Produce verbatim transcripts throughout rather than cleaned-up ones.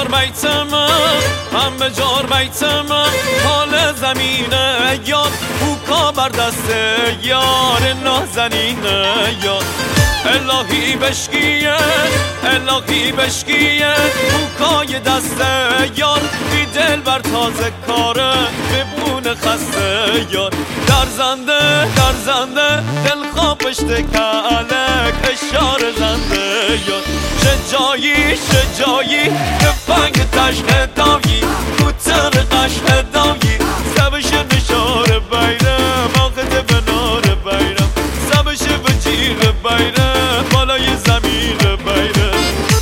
جار بیتم همه جار بیتم حال زمینه یار بوکا بر دست یار نازنینه یار الهی بشکیه الهی بشکیه بوکای دست یار بی دل بر تازه کاره ببونه خسته یار در زنده در زنده دل خوابش تکالک اشار زنده یار شجایی شجایی تفنگ تشنه داوی کوتر قشنه داوی سبش نشار بیرم آخته به نار بیرم سبش به جیر بیرم بالای زمین بیرم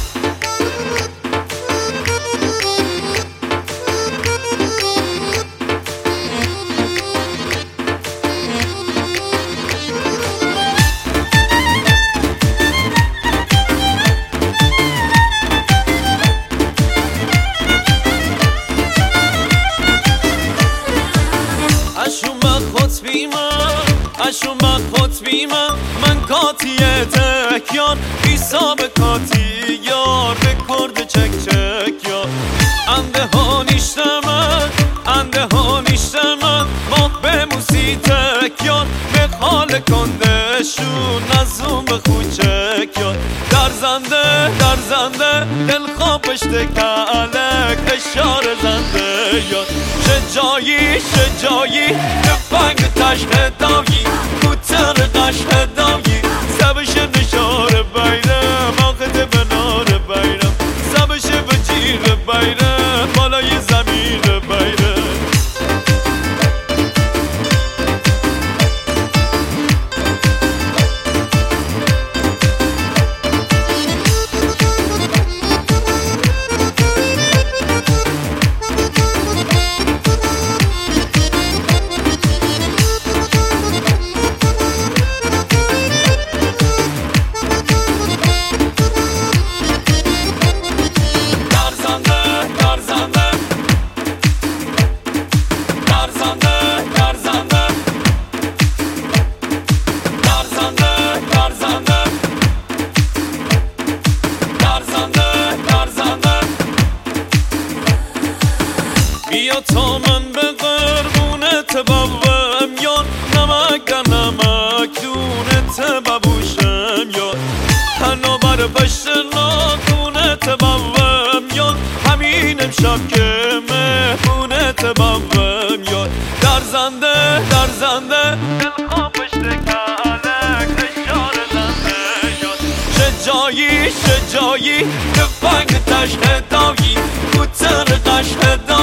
اشون من خطبی من من کاتی تکیان بیسا به کاتی یار به کرد چک چک یار انده ها نیشتم انده ها نیشتم ما به موسی تکیان به خال کندشون نزوم به خوچک یار در زنده در زنده دل خوابش تکالک اشار زنده یار شجایی شجایی تفنگ تشنه داوی کوتر قشنه داوی سبش نشار بیرم آخته به نار بیرم سبش به جیر بیرم بالای زمین بیرم بیا تا من به قربونت بابم یار نمک در نمک دونت ببوشم یار تنها بر پشت ناخونت بابم یار همین امشب که مهمونت بابم یار در زنده در زنده دل خوابش تکالک اشار زنده یار شجایی شجایی تفنگ تشنه داوی کوتر قشنه داوی